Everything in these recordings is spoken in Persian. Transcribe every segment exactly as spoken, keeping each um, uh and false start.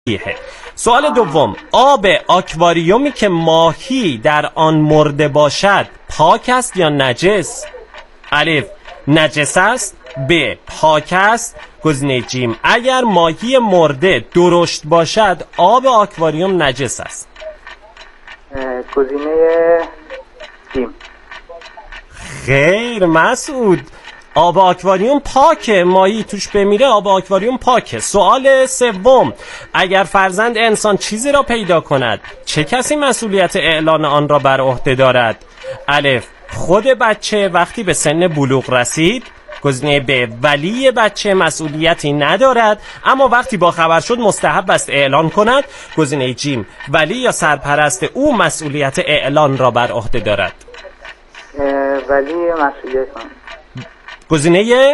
سوال دوم، آب آکواریومی که ماهی در آن مرده باشد پاک است یا نجس؟ الف نجس است، ب پاک است. گزینه جیم، اگر ماهی مرده درشت باشد آب آکواریوم نجس است. گزینه جیم. خیر مسعود، آب آکواریوم پاکه، ماهی توش بمیره آب آکواریوم پاکه. سوال سوم، اگر فرزند انسان چیزی را پیدا کند چه کسی مسئولیت اعلان آن را بر عهده دارد؟ الف خود بچه وقتی به سن بلوغ رسید. گزینه ب ولی بچه مسئولیتی ندارد اما وقتی با خبر شد مستحب است اعلان کند. گزینه جیم، ولی یا سرپرست او مسئولیت اعلان را بر عهده دارد. ولی مسئولیت کن. گزینه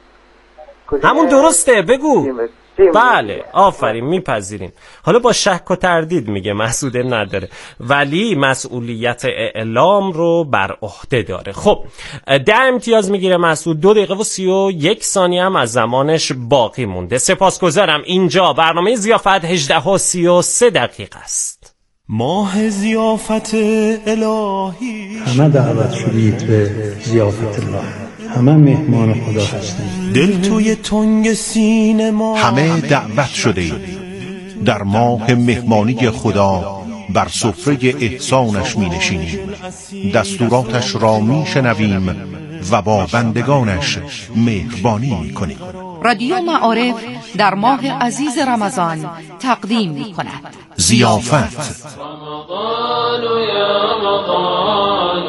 همون درسته، بگو. جیم. جیم. بله آفرین، میپذیریم. حالا با شک و تردید میگه، مسئولیت نداره ولی مسئولیت اعلام رو بر عهده داره. خب ده امتیاز میگیره مسعود، دو دقیقه و سی و یک ثانیه هم از زمانش باقی مونده. سپاسگزارم. اینجا برنامه ضیافت هجده و سی و سه دقیقه است. ماه ضیافت الهی، همه دعوت شدید به ضیافت الله، همه مهمان خدا هستید. دل توی تنگ سینه ما همه دعوت شده اید. در ماه مهمانی خدا بر سفره احسانش می نشینیم، دستوراتش را می شنویم و با بندگانش مهربانی می کنیم. رادیو معارف در ماه عزیز رمضان تقدیم می کند ضیافت. رمضان یا رمضان،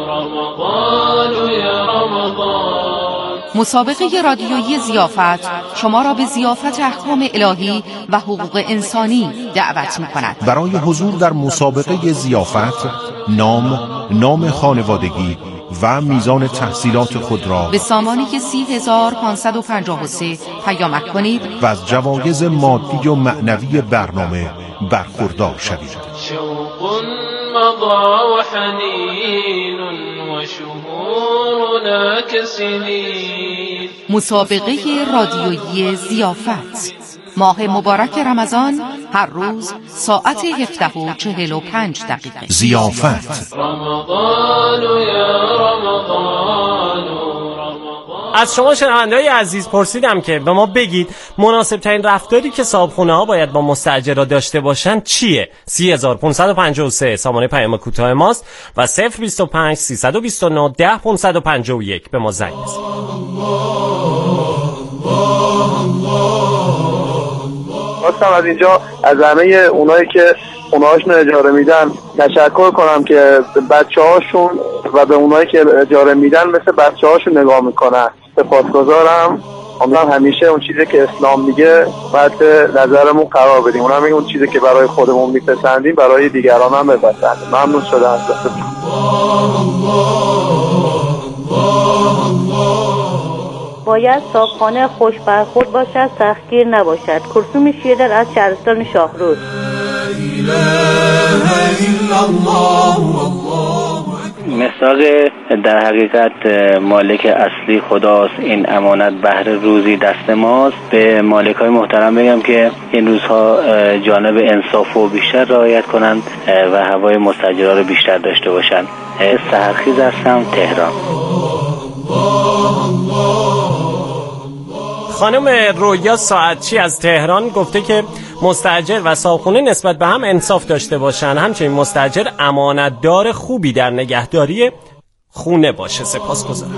رمضان یا رمضان. مسابقه رادیویی ضیافت شما را به ضیافت احکام الهی و حقوق انسانی دعوت می کند. برای حضور در مسابقه ضیافت نام، نام خانوادگی و میزان تحصیلات خود را به سامانه سی هزار پانصد و پنجاه و سه پیامک کنید و از جوایز مادی و معنوی برنامه برخوردار شوید. شوق مضى وحنين وشهورنا كسنين. مسابقه رادیویی ضیافت ماه مبارک رمضان، هر روز ساعت هفده و چهل و پنج دقیقه. ضیافت. رمضان یا رمضان، از شما شنونده‌های عزیز پرسیدم که به ما بگید مناسب ترین رفتاری که صاحبخونه ها باید با مستاجرها داشته باشن چیه؟ سی هزار و پانصد و پنجاه و سه سامانه پیام کوتاه ماست و صفر بیست و پنج سیصد و بیست و نه ده پانصد و پنجاه و یک به ما زنگ بزنید. خواستم از اینجا از همه اونایی که خونه‌هاشون اجاره میدن تشکر کنم که بچه‌هاشون و به اونایی که اجاره میدن مثل بچه‌هاشون نگاه میکنن. سپاسگزارم. امیدوارم همیشه اون چیزی که اسلام میگه بعد نظرمون قرار بدیم. اونم میگه اون چیزی که برای خودمون میپسندیم برای دیگران هم بپسندیم. ممنون شدم از دستتون. باید صاحبخانه خوش برخورد باشد، سختگیر نباشد. کلثوم شیردل از شهرستان شاهرود. مساق در حقیقت مالک اصلی خداست. این امانت بهر روزی دست ماست. به مالک های محترم بگم که این روزها جانب انصاف و بیشتر رعایت کنند و هوای مستاجرها رو بیشتر داشته باشند. سحرخیز هستم، تهران. خانم رویا ساعتچی از تهران گفته که مستاجر و صاحبخونه نسبت به هم انصاف داشته باشن، همچنین مستاجر امانتدار خوبی در نگهداری خونه باشه. سپاسگزارم.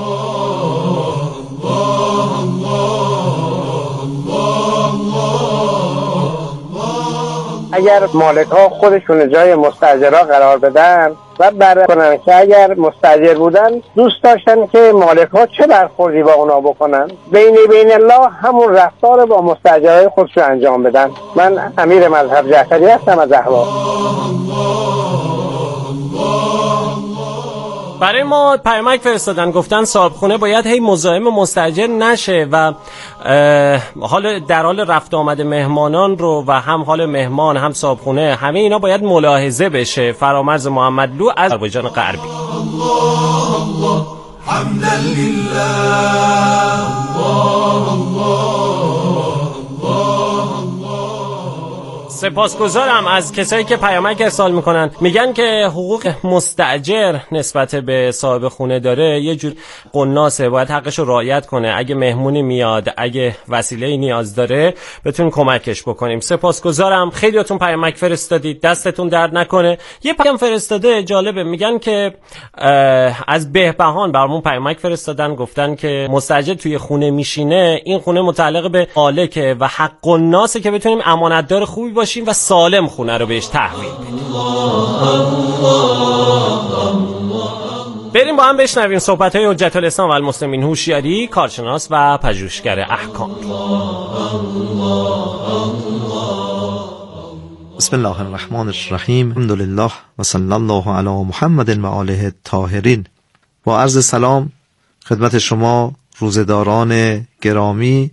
اگر مالک ها خودشون جای مستاجرها قرار بدن و بررسی کنن که اگر مستاجر بودن دوست داشتن که مالک ها چه برخوردی با اونا بکنن، بین بین الله همون رفتار با مستاجرهای خودشون انجام بدن. من امیر مذهب جعفری هستم از اهواز. برای ما پیامک فرستادن، گفتن صاحبخونه باید هی مزاحم مستاجر نشه و حال در حال رفت آمد مهمانان رو و هم حال مهمان هم صاحبخونه همه اینا باید ملاحظه بشه. فرامرز محمد لو از آذربایجان غربی. حمدا لله الله الله الله سپاسگزارم از کسایی که پیامک ارسال میکنن، میگن که حقوق مستاجر نسبت به صاحب خونه داره یه جور قناصه، باید حقش رو رعایت کنه. اگه مهمونی میاد، اگه وسیله نیاز داره، بتونیم کمکش بکنیم. سپاسگزارم، خیلیاتون پیامک فرستادید، دستتون درد نکنه. یه پیام فرستاده جالبه، میگن که از بهبهان برامون پیامک فرستادن، گفتن که مستاجر توی خونه میشینه، این خونه متعلق به مالکه و حق قناصه که بتونیم امانتدار خوبی باشیم و سالم خونه رو بهش تحویل بدیم. بریم با هم بشنویم صحبت‌های حجت الاسلام و المسلمین هوشیاری، کارشناس و پژوهشگر احکام. بسم الله الرحمن الرحیم. الحمدلله و صلی الله علی محمد و آله الطاهرین. با عرض سلام خدمت شما روزداران گرامی،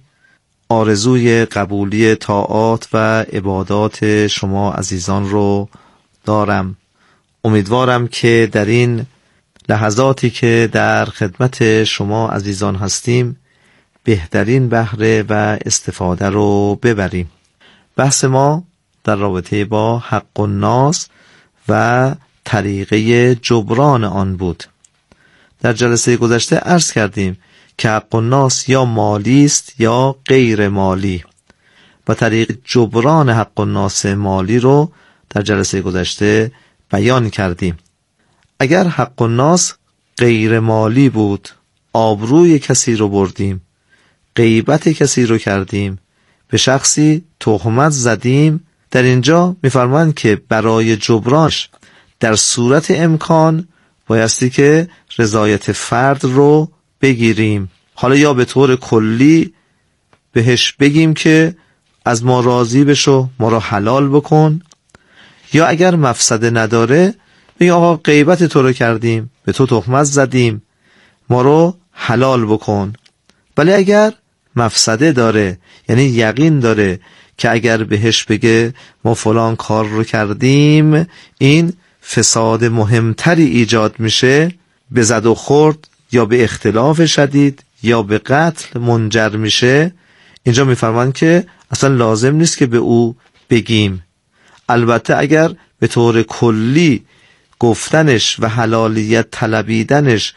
آرزوی قبولی طاعات و عبادات شما عزیزان رو دارم. امیدوارم که در این لحظاتی که در خدمت شما عزیزان هستیم بهترین بهره و استفاده رو ببریم. بحث ما در رابطه با حق الناس و طریقه جبران آن بود. در جلسه گذشته عرض کردیم که حق الناس یا مالی است یا غیر مالی و طریق جبران حق الناس مالی رو در جلسه گذشته بیان کردیم. اگر حق الناس غیر مالی بود، آبروی کسی رو بردیم، غیبت کسی رو کردیم، به شخصی تهمت زدیم، در اینجا می‌فرمایند که برای جبرانش در صورت امکان بایستی که رضایت فرد رو بگیریم. حالا یا به طور کلی بهش بگیم که از ما راضی بشو، ما را حلال بکن، یا اگر مفسده نداره بگیم آقا غیبت تو رو کردیم، به تو تهمت زدیم، ما رو حلال بکن. ولی اگر مفسده داره، یعنی یقین داره که اگر بهش بگه ما فلان کار رو کردیم این فساد مهمتری ایجاد میشه، به زد و خورد یا به اختلاف شدید یا به قتل منجر میشه، اینجا میفرمایند که اصلا لازم نیست که به او بگیم. البته اگر به طور کلی گفتنش و حلالیت طلبیدنش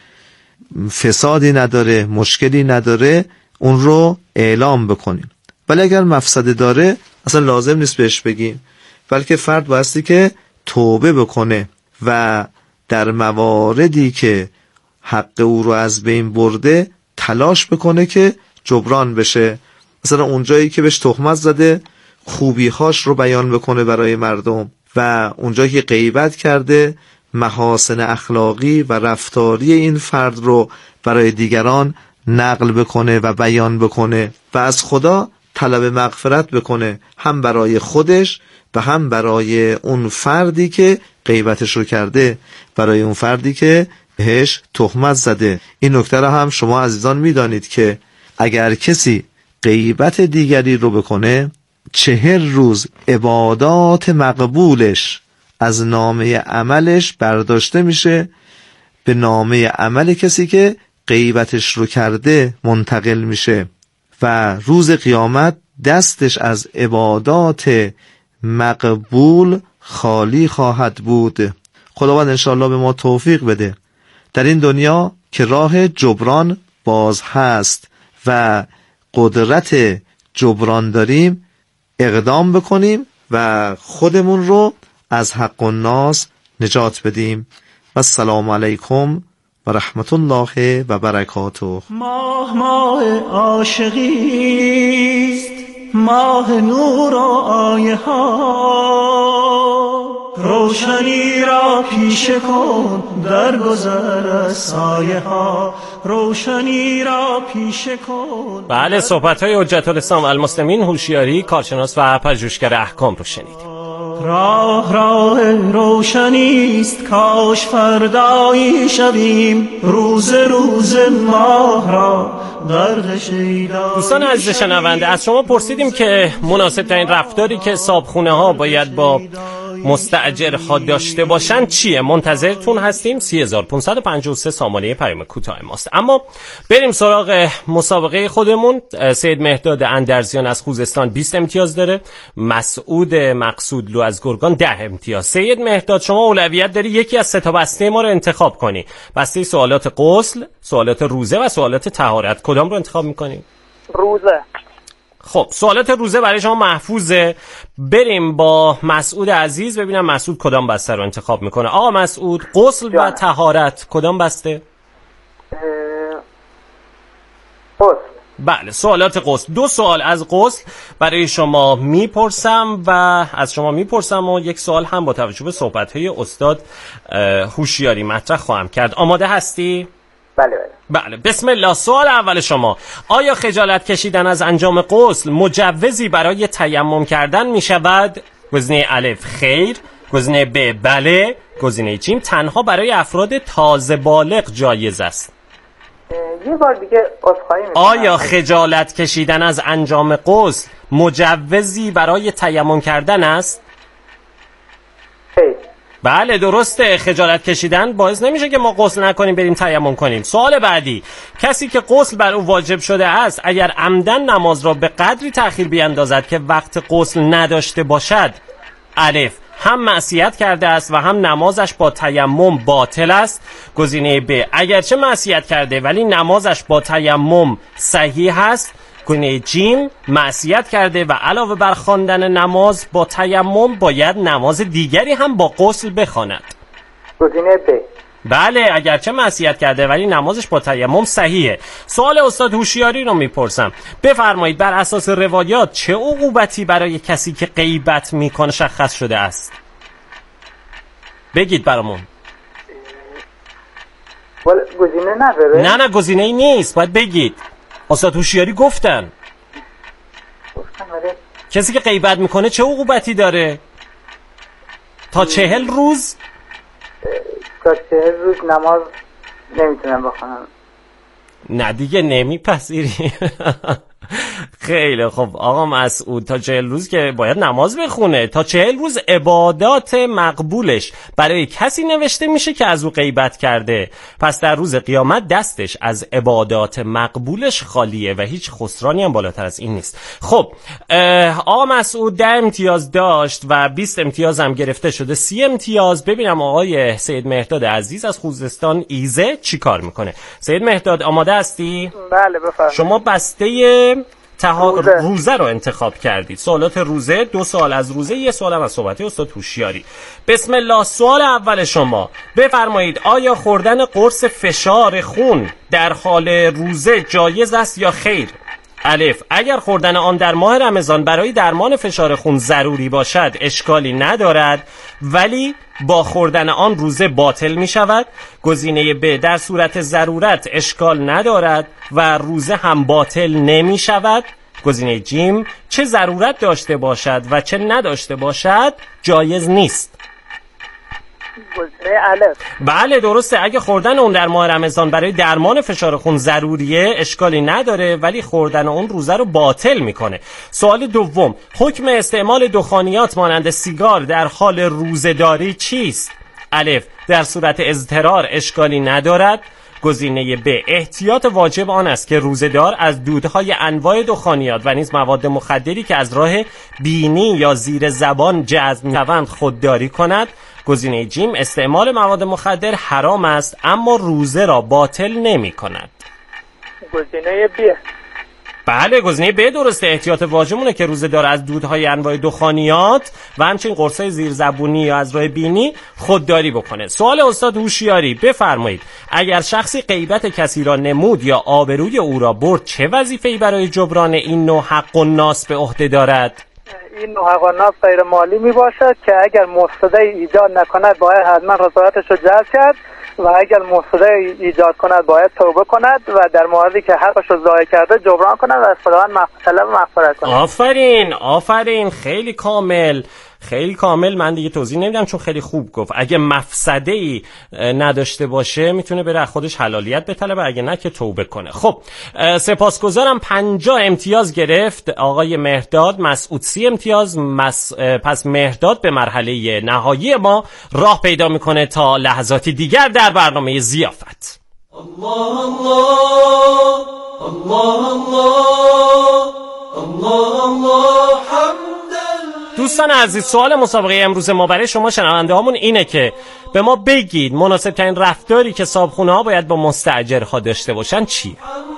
فسادی نداره، مشکلی نداره، اون رو اعلام بکنیم. ولی اگر مفسده داره اصلا لازم نیست بهش بگیم، بلکه فرد بایستی که توبه بکنه و در مواردی که حق او رو از بین برده تلاش بکنه که جبران بشه. مثلا اونجایی که بهش تهمت زده خوبی‌هاش رو بیان بکنه برای مردم، و اونجایی که غیبت کرده محاسن اخلاقی و رفتاری این فرد رو برای دیگران نقل بکنه و بیان بکنه و از خدا طلب مغفرت بکنه، هم برای خودش و هم برای اون فردی که غیبتش رو کرده، برای اون فردی که بهش تهمت زده. این نکته رو هم شما عزیزان میدانید که اگر کسی غیبت دیگری رو بکنه، چهل روز عبادات مقبولش از نامه عملش برداشته میشه، به نامه عمل کسی که غیبتش رو کرده منتقل میشه و روز قیامت دستش از عبادات مقبول خالی خواهد بود. خداوند انشاءالله به ما توفیق بده در این دنیا که راه جبران باز هست و قدرت جبران داریم اقدام بکنیم و خودمون رو از حق الناس نجات بدیم. و السلام علیکم و رحمت الله و برکاته. ماه ماه عاشقیست، ماه نور و آیه ها، روشنی را پیشه کن در گذر از سایه ها، روشنی را پیشه کن. بله، صحبت‌های حجت الاسلام و المسلمین هوشیاری، کارشناس و پژوهشگر احکام رو شنید. راه راه روشنیست، کاش فردایی شویم، روز روز ماه را غرق شیدا. دوستان عزیز شنونده، از شما پرسیدیم که مناسب ترین رفتاری که صاحبخونه ها باید با مستاجرها داشته باشن چیه؟ منتظرتون هستیم. سه هزار و پانصد و پنجاه و سه سامانه پیام کوتاه ماست. اما بریم سراغ مسابقه خودمون. سید مهداد اندرزیان از خوزستان بیست امتیاز داره، مسعود مقصودلو از گرگان ده امتیاز. سید مهداد شما اولویت داری یکی از سه تا بسته ما رو انتخاب کنی. بسته سوالات غسل، سوالات روزه و سوالات طهارت. کدام رو انتخاب می‌کنی؟ روزه. خب سوالات روزه برای شما محفوظه. بریم با مسعود عزیز ببینم مسعود کدام بسته رو انتخاب میکنه. آقا مسعود، غسل و طهارت کدام بسته؟ غسل. بله سوالات غسل. دو سوال از غسل برای شما میپرسم و از شما میپرسم و یک سوال هم با توجه به صحبت‌های استاد هوشیاری مطرح خواهم کرد. آماده هستی؟ بله بله. بله بسم الله. سوال اول شما: آیا خجالت کشیدن از انجام غسل مجوزی برای تیمم کردن می شود؟ گزینه الف خیر، گزینه ب بله، گزینه ج تنها برای افراد تازه بالغ جایز است. یه بار دیگه عذرخواهی می‌کنم. آیا خجالت کشیدن از انجام غسل مجوزی برای تیمم کردن است؟ خیر. بله درسته. خجالت کشیدن باعث نمیشه که ما غسل نکنیم بریم تیمم کنیم. سوال بعدی: کسی که غسل بر او واجب شده است اگر عمدن نماز را به قدری تأخیر بیاندازد که وقت غسل نداشته باشد، الف هم معصیت کرده است و هم نمازش با تیمم باطل است. گزینه ب اگرچه معصیت کرده ولی نمازش با تیمم صحیح است. گزینه جیم معصیت کرده و علاوه بر خواندن نماز با تیمم باید نماز دیگری هم با غسل بخواند. گزینه ب بله اگرچه معصیت کرده ولی نمازش با تیمم صحیحه. سوال استاد هوشیاری رو میپرسم. بفرمایید بر اساس روایات چه عقوبتی برای کسی که غیبت میکنه شخص شده است؟ بگید برامون. گزینه نداره؟ نه نه گزینه ای نیست، باید بگید. استاد هوشیاری گفتن گفتن ولی کسی که غیبت میکنه چه عقوبتی داره؟ تا چهل روز؟ تا چهل روز نماز نمیتونم بخونم. نه دیگه نمیپذیری. خیلی خب آقا مسعود، تا چهل روز که باید نماز بخونه. تا چهل روز عبادات مقبولش برای کسی نوشته میشه که از او غیبت کرده، پس در روز قیامت دستش از عبادات مقبولش خالیه و هیچ خسرانی هم بالاتر از این نیست. خب آقا مسعود ده امتیاز داشت و بیست امتیاز هم گرفته شده، سی امتیاز. ببینم آقای سید مهداد عزیز از خوزستان ایزه چی کار میکنه. سید مهداد آماده هستی؟ بله بفرمایید. شما بسته تها... روزه. روزه رو انتخاب کردید. سوالات روزه، دو سوال از روزه، یه سوال هم از صحبت استاد هوشیاری. بسم الله. سوال اول شما: بفرمایید آیا خوردن قرص فشار خون در حال روزه جایز است یا خیر؟ الف اگر خوردن آن در ماه رمضان برای درمان فشار خون ضروری باشد اشکالی ندارد ولی با خوردن آن روزه باطل می شود. گزینه ب در صورت ضرورت اشکال ندارد و روزه هم باطل نمی شود. گزینه جیم چه ضرورت داشته باشد و چه نداشته باشد جایز نیست. گزینه الف. بله درسته. اگه خوردن اون در ماه رمضان برای درمان فشار خون ضروریه اشکالی نداره ولی خوردن اون روزه رو باطل میکنه. سوال دوم: حکم استعمال دخانیات مانند سیگار در حال روزه‌داری چیست؟ الف در صورت اضطرار اشکالی ندارد. گزینه ب احتیاط واجب آن است که روزه‌دار از دودهای انواع دخانیات و نیز مواد مخدری که از راه بینی یا زیر زبان جذب می‌شوند خودداری کند. گزینه جیم استعمال مواد مخدر حرام است اما روزه را باطل نمی کند. گزینه ب. بله گزینه ب درسته. احتیاط واجبونه که روزه دار از دودهای انواع دخانیات و همچنین قرصای زیرزبونی یا از راه بینی خودداری بکنه. سوال استاد هوشیاری: بفرمایید اگر شخصی غیبت کسی را نمود یا آبروی او را برد چه وظیفه‌ای برای جبران این نوع حق الناس به عهده دارد؟ این نوع حق الناس غیر مالی می باشد که اگر مفسده ایجاد نکند باید حتما رضایتش را جلب کرد و اگر مفسده ایجاد کند باید توبه کند و در موردی که حقش رو ضایع کرده جبران کند و از خداوند طلب مغفرت کند. آفرین آفرین خیلی کامل خیلی کامل من دیگه توضیح نمیدم چون خیلی خوب گفت. اگه مفسده‌ای نداشته باشه میتونه بره خودش حلالیت بطلبه، اگه نه که توبه کنه. خب سپاسگزارم. پنجاه امتیاز گرفت آقای مهرداد، مسعود سی امتیاز. مس... پس مهرداد به مرحله نهایی ما راه پیدا میکنه تا لحظاتی دیگر در برنامه ضیافت. الله الله الله الله الله حمدا. دوستان عزیز، سوال مسابقه امروز ما برای شما شنونده هامون اینه که به ما بگید مناسب ترین رفتاری که صاحبخونه ها باید با مستاجرها داشته باشن چیه؟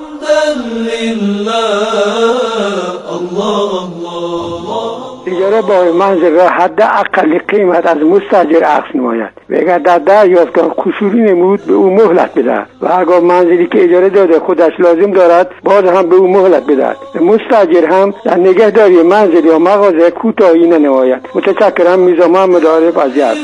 اجاره با منزل را حد اقل قیمت از مستاجر اخذ نماید و اگر در دریافت که قصوری نمود به او مهلت بدهد و اگر منزلی که اجاره داده خودش لازم دارد باز هم به او مهلت بدهد. مستاجر هم در نگهداری منزل یا مغازه کوتاهی ننماید. متشکرم. میرزا محمد عارف از یزد.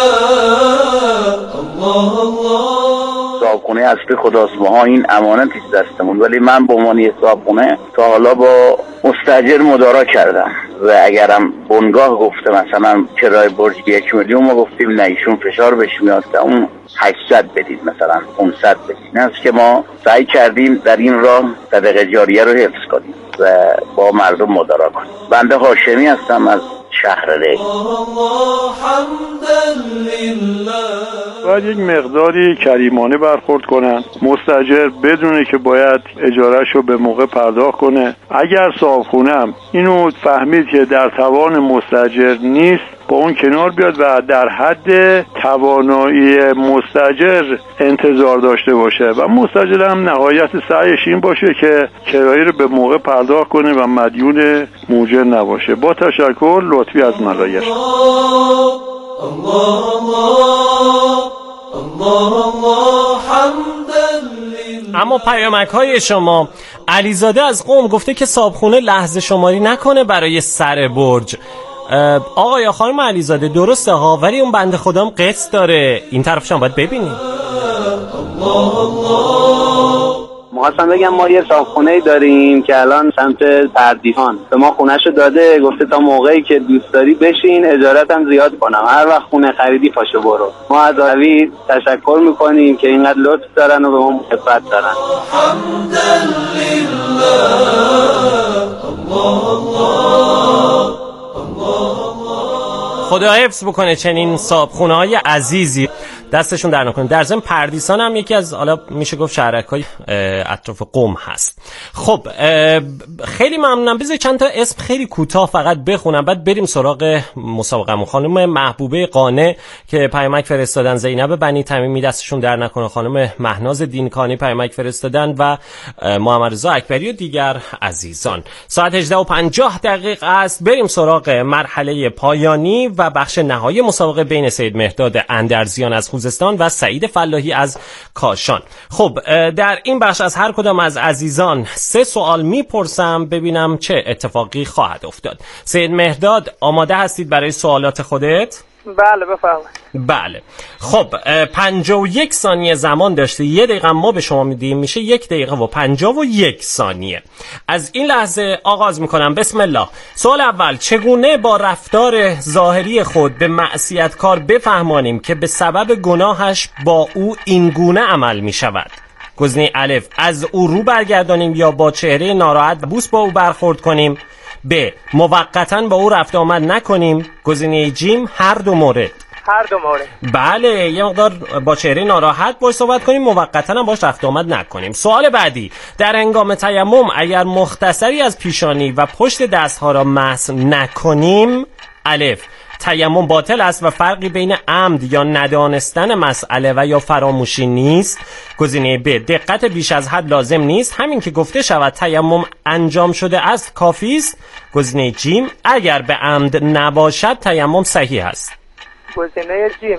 صاحبخونه اصلی خداست، ما این امانتی دستمون، ولی من به عنوان صاحبخونه تا حالا با مستاجر مدارا کردم و اگرم بنگاه گفته مثلا کرایه برج یک میلیون، ما گفتیم نه ایشون فشار بهش میاد که اون هشتصد بدید مثلا پانصد بدید. این است که ما سعی کردیم در این راه صدقه جاریه رو حفظ کنیم و با مردم مدارا کنیم. بنده هاشمی هستم از شهر ری. باید یک مقداری کریمانه برخورد کنن. مستاجر بدونه که باید اجارهش رو به موقع پرداخت کنه. اگر صاحبخونه‌ام اینو فهمید که در توان مستاجر نیست، با اون کنار بیاد و در حد توانایی مستاجر انتظار داشته باشه و مستاجر هم نهایت سعیش این باشه که کرایه رو به موقع پرداخت کنه و مدیون موجر نباشه. با تشکر. لطفی از ملایر. اما پیامک های شما. علیزاده از قم گفته که صاحبخونه لحظه شماری نکنه برای سر برج. آقا یا خانم علیزاده درسته ها، ولی اون بنده خودم قسط داره، این طرفش هم باید ببینیم. می‌خواستم بگم ما یه صاحبخونه‌ای داریم که الان سمت پردیهان به ما خونه‌شو داده، گفته تا موقعی که دوست داری بشین اجارت هم زیاد کنم، هر وقت خونه خریدی پاشو برو. ما از عالی تشکر می‌کنیم که اینقدر لطف دارن و به ما محبت دارن. خدا حفظ بکنه چنین صاحبخونه‌های عزیزی، دستشون در نکنه. در ضمن پردیسان هم یکی از حالا میشه گفت شهرک‌های اطراف قم هست. خب خیلی ممنونم. بذار چند تا اسم خیلی کوتاه فقط بخونم بعد بریم سراغ مسابقه. خانم محبوبه قانع که پیامک فرستادن، زینب بنی تمیمی دستشون در نکنه، خانم مهناز دینکانی پیامک فرستادن و محمد رضا اکبری و دیگر عزیزان. ساعت هجده و پنجاه دقیقه است. بریم سراغ مرحله پایانی و بخش نهایی مسابقه بین سید مهرداد اندرزیان از خوزستان و سعید فلاحی از کاشان. خب در این بخش از هر کدام از عزیزان سه سوال میپرسم ببینم چه اتفاقی خواهد افتاد. سید مهرداد آماده هستید برای سوالات خودت؟ بله بفرمایید. بله خب پنجاه و یک ثانیه زمان داشته، یه دقیقه ما به شما میدیم، میشه یک دقیقه و پنجاه و یک ثانیه. از این لحظه آغاز میکنم. بسم الله. سوال اول: چگونه با رفتار ظاهری خود به معصیتکار بفهمانیم که به سبب گناهش با او این گونه عمل میشود؟ گزینه الف: از او رو برگردانیم یا با چهره ناراحت بوس با او برخورد کنیم. ب. موقتاً با او رفت آمد نکنیم. گزینه جیم: هر دو مورد. هر دو مورد. بله یه مقدار با چهره ناراحت باش صحبت کنیم، موقتاً هم باش رفت آمد نکنیم. سوال بعدی: در هنگام تیمم اگر مختصری از پیشانی و پشت دستها را مسح نکنیم، الف تیمم باطل است و فرقی بین عمد یا ندانستن مسئله و یا فراموشی نیست. گزینه ب. دقت بیش از حد لازم نیست، همین که گفته شود تیمم انجام شده است کافی است. گزینه جیم. اگر به عمد نباشد تیمم صحیح است. گزینه جیم.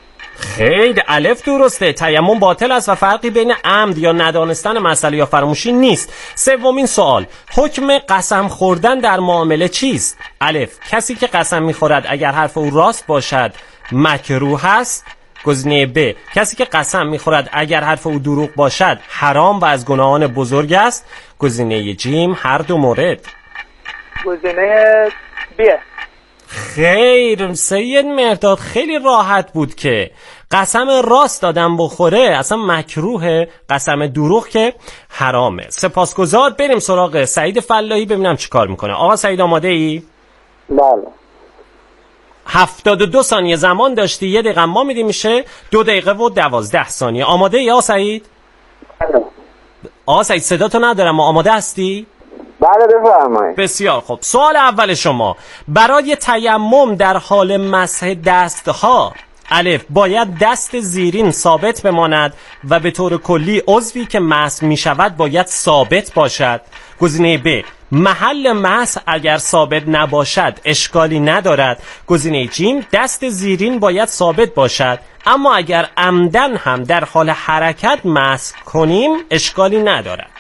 خیلی الف درسته، تیمم باطل است و فرقی بین عمد یا ندانستن مسئله یا فراموشی نیست. سومین سوال: حکم قسم خوردن در معامله چیست؟ الف کسی که قسم میخورد اگر حرف او راست باشد مکروه است. گزینه ب. کسی که قسم میخورد اگر حرف او دروغ باشد حرام و از گناهان بزرگ است. گزینه جیم: هر دو مورد. گزینه ب. خیر سید مهرداد، خیلی راحت بود که قسم راست دادم بخوره اصلا مکروه، قسم دروغ که حرامه. سپاسگزار. بریم سراغ سعید فلاحی ببینم چی کار میکنه. آقا سعید آماده ای؟ بله. هفتاد و دو ثانیه زمان داشتی، یه دقیقه ما میدیم میشه دو دقیقه و دوازده ثانیه. آماده ای آقا سعید؟ بله. آقا سعید صدا تو ندارم، آماده هستی؟ بله بفرمایید. بسیار خوب. سوال اول شما، برای تیمم در حال مسح دستها الف باید دست زیرین ثابت بماند و به طور کلی عضوی که مسح می شود باید ثابت باشد. گزینه ب، محل مسح اگر ثابت نباشد اشکالی ندارد. گزینه جیم، دست زیرین باید ثابت باشد اما اگر عمدن هم در حال حرکت مسح کنیم اشکالی ندارد.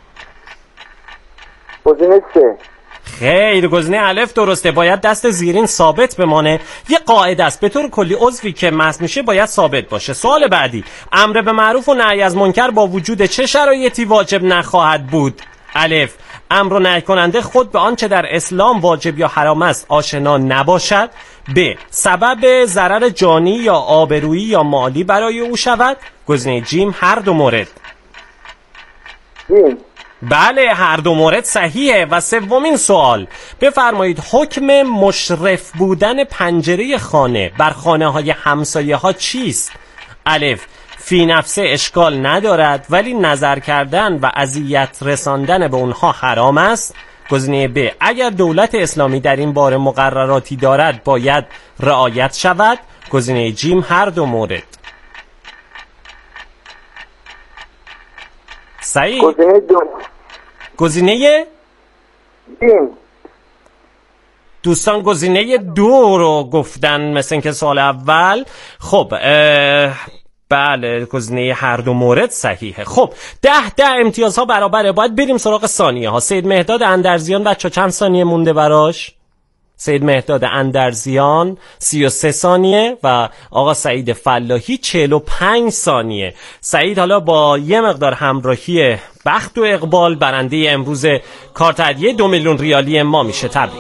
گزینه سه. خیر، گزینه الف درسته، باید دست زیرین ثابت بمانه. یه قاعده است، به طور کلی عضوی که مسح میشه باید ثابت باشه. سوال بعدی، امر به معروف و نهی از منکر با وجود چه شرایطی واجب نخواهد بود؟ الف، امر و نهی کننده خود به آنچه در اسلام واجب یا حرام است آشنا نباشد. ب، سبب ضرر جانی یا آبرویی یا مالی برای او شود. گزینه جیم، هر دو مورد. جیم. بله، هر دو مورد صحیحه. و سومین سوال، بفرمایید حکم مشرف بودن پنجره خانه بر خانه های همسایه ها چیست؟ الف، فی نفسه اشکال ندارد ولی نظر کردن و اذیت رساندن به اونها حرام است. گزینه ب، اگر دولت اسلامی در این باره مقرراتی دارد باید رعایت شود. گزینه جیم، هر دو مورد. سعید؟ گزینه دو. گزینه جیم. دوستان گزینه دو رو گفتن مثل اینکه سال اول. خب بله، گزینه هر دو مورد صحیحه. خب ده ده امتیازها برابره، باید بریم سراغ ثانیه ها. سید مهرداد اندرزیان بچه چند ثانیه مونده براش؟ سید مهرداد اندرزیان سی و سه ثانیه و آقا سعید فلاحی چهل و پنج ثانیه. سعید حالا با یه مقدار همراهی بخت و اقبال برنده امروز کارت هدیه دو میلیون ریالی ما میشه. تبریک.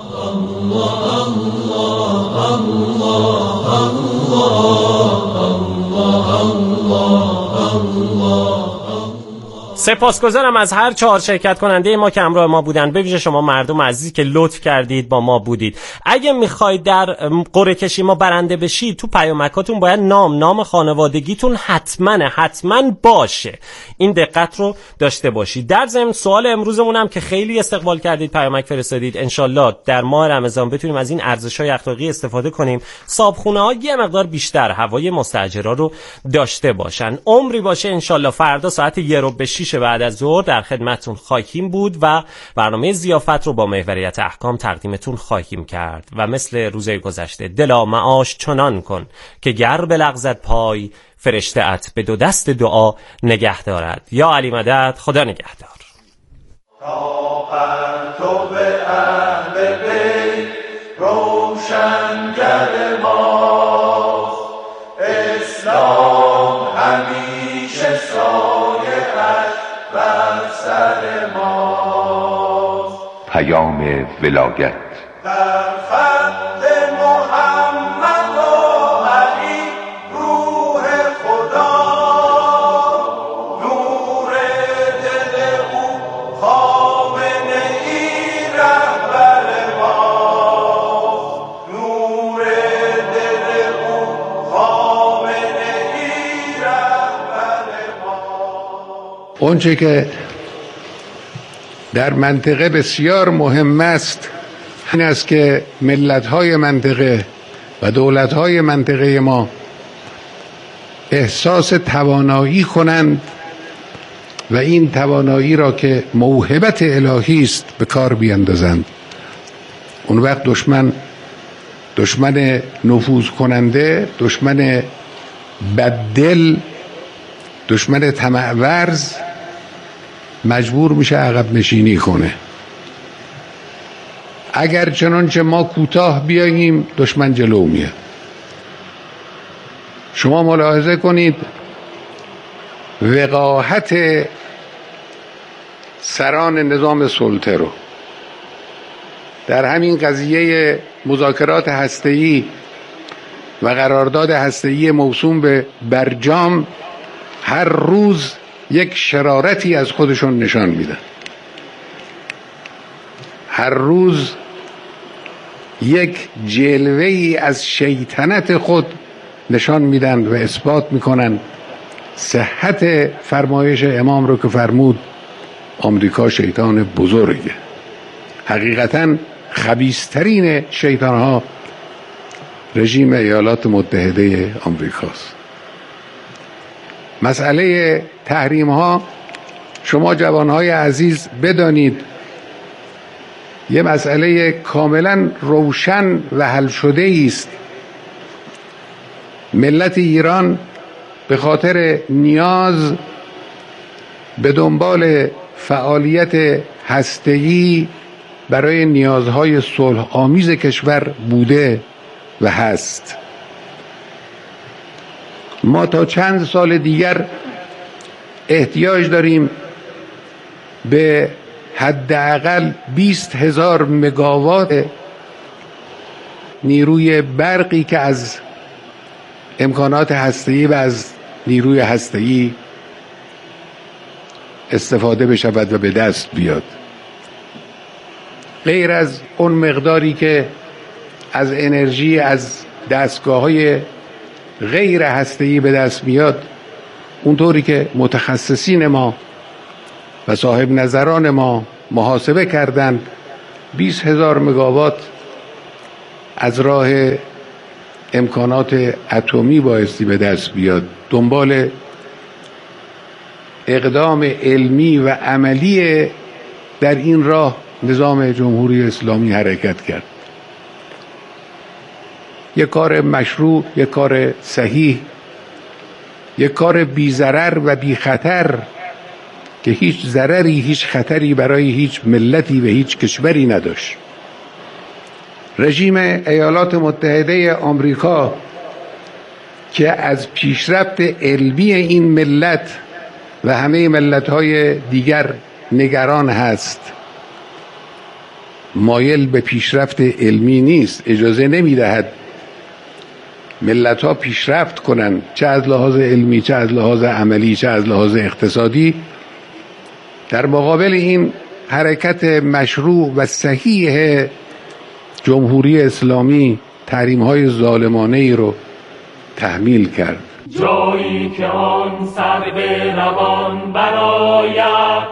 سپاسگزارم از هر چهار شرکت کننده ما که همراه ما بودن، به ویژه شما مردم عزیزی که لطف کردید با ما بودید. اگه میخواید در قرعه کشی ما برنده بشید تو پیامکاتون باید نام نام خانوادگیتون حتما حتما باشه، این دقت رو داشته باشید. در ضمن سوال امروزمون هم که خیلی استقبال کردید، پیامک فرستادید، انشالله در ماه رمضان بتونیم از این ارزش‌های اخلاقی استفاده کنیم، صابخونه‌ها یه مقدار بیشتر هوای مستاجرا رو داشته باشن. عمری باشه انشالله. فردا ساعت یک رو به شیش بعد از ظهر در خدمتتون خواهیم بود و برنامه ضیافت رو با محوریت احکام تقدیمتون خواهیم کرد. و مثل روزهای گذشته، دلا معاش چنان کن که گر بلغزد پای، فرشته ات به دو دست دعا نگه دارد. یا علی مدد، خدا نگهدار. تا پرتو اهل بیت روشنگر ماست، اسلام همیشه سایه بر سر ماست. پیام ولایت در خط محمد و علی روح خدا، نور دل او خامنه ای رهبر ماست، نور دل او خامنه ای رهبر ماست. اونچه که در منطقه بسیار مهم است این است که ملت‌های منطقه و دولت‌های منطقه ما احساس توانایی کنند و این توانایی را که موهبت الهی است به کار بیندازند. اون وقت دشمن دشمن نفوذ کننده، دشمن بددل، دشمن طمع ورز مجبور میشه عقب نشینی کنه. اگر چنانچه ما کوتاه بیاییم دشمن جلو میاد. شما ملاحظه کنید وقاحت سران نظام سلطه رو، در همین قضیه مذاکرات هسته‌ای و قرارداد هسته‌ای موسوم به برجام هر روز یک شرارتی از خودشون نشان میدن. هر روز یک جلوه‌ای از شیطنت خود نشان میدن و اثبات میکنن صحت فرمایش امام رو که فرمود آمریکا شیطان بزرگه. حقیقتاً خبیث‌ترین شیطان‌ها رژیم ایالات متحده آمریکاست. مسئله تحریم‌ها شما جوانهای عزیز بدانید یه مسئله کاملا روشن و حل شده است. ملت ایران به خاطر نیاز به دنبال فعالیت هسته‌ای برای نیازهای صلح آمیز کشور بوده و هست. ما تا چند سال دیگر احتیاج داریم به حداقل بیست هزار مگاوات نیروی برقی که از امکانات هسته‌ای و از نیروی هسته‌ای استفاده بشود و به دست بیاد. غیر از اون مقداری که از انرژی از دستگاه‌های غیر هسته‌ای به دست میاد، اونطوری که متخصصین ما و صاحب نظران ما محاسبه کردند بیست هزار مگاوات از راه امکانات اتمی بایستی به دست بیاد. دنبال اقدام علمی و عملی در این راه نظام جمهوری اسلامی حرکت کرد. یک کار مشروع، یک کار صحیح، یک کار بی ضرر و بی خطر که هیچ ضرری هیچ خطری برای هیچ ملتی و هیچ کشوری نداشت. رژیم ایالات متحده آمریکا که از پیشرفت علمی این ملت و همه ملت‌های دیگر نگران هست، مایل به پیشرفت علمی نیست. اجازه نمی‌دهد ملت‌ها پیشرفت کنند، چه از لحاظ علمی، چه از لحاظ عملی، چه از لحاظ اقتصادی. در مقابل این حرکت مشروع و صحیح جمهوری اسلامی تحریم‌های ظالمانه ای رو تحمیل کرد. جایی که آن سرو روان برآید،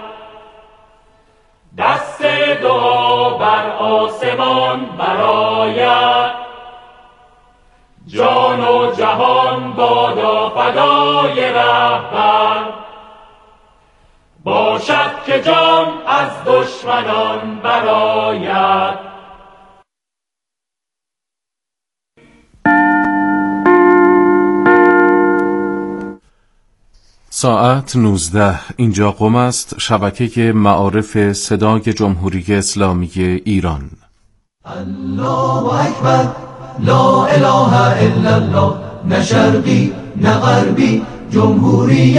دست دعا بر آسمان برآید، جان و جهان بادا فدای رهبر، باشد که جان از دشمنان برآید. ساعت نوزده. اینجا قم است، شبکه معارف صدای جمهوری اسلامی ایران. الله اکبر، لا اله الا الله، نه شرقی نه غربی، جمهوری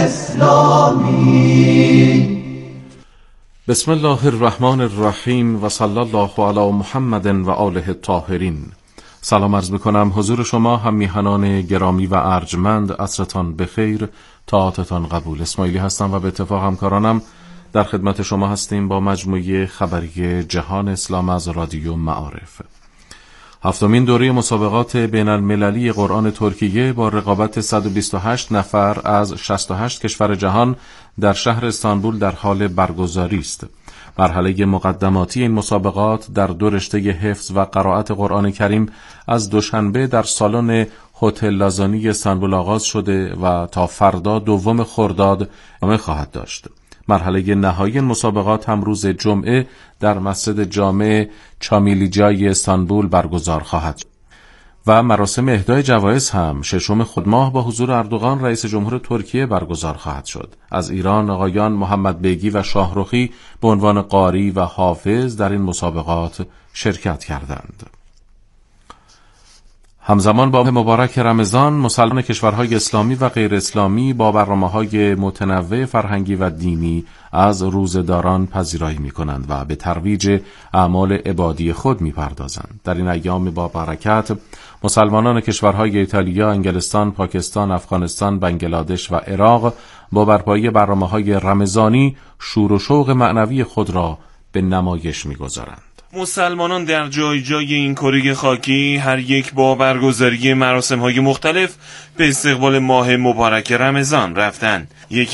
اسلامی. بسم الله الرحمن الرحیم و صلی الله علی محمد و آله الطاهرین. سلام عرض میکنم حضور شما هم میهنان گرامی و ارجمند. عصرتان بخیر، طاعتتان قبول. اسماعیلی هستم و به اتفاق همکارانم در خدمت شما هستیم با مجموعه خبری جهان اسلام از رادیو معارف. هفتمین دوره مسابقات بین المللی قرآن ترکیه با رقابت صد و بیست و هشت نفر از شصت و هشت کشور جهان در شهر استانبول در حال برگزاری است. مرحله مقدماتی این مسابقات در دو رشته حفظ و قرائت قرآن کریم از دوشنبه در سالن هتل لازانی استانبول آغاز شده و تا فردا دوم خرداد ادامه خواهد داشت. مرحله نهایی مسابقات هم روز جمعه در مسجد جامع چامیلیجای استانبول برگزار خواهد شد و مراسم اهدای جوایز هم ششم خودماه با حضور اردوغان رئیس جمهور ترکیه برگزار خواهد شد. از ایران آقایان محمد بیگی و شاهرخی به عنوان قاری و حافظ در این مسابقات شرکت کردند. همزمان با مبارک رمضان، مسلمان کشورهای اسلامی و غیر اسلامی با برنامه‌های متنوع فرهنگی و دینی از روزه‌داران پذیرایی می‌کنند و به ترویج اعمال عبادی خود می‌پردازند. در این ایام با برکت، مسلمانان کشورهای ایتالیا، انگلستان، پاکستان، افغانستان، بنگلادش و عراق با برپایی برنامه‌های رمضانی شور و شوق معنوی خود را به نمایش می‌گذارند. مسلمانان در جای جای این کره خاکی هر یک با برگزاری مراسم‌های مختلف به استقبال ماه مبارک رمضان رفتند. یکی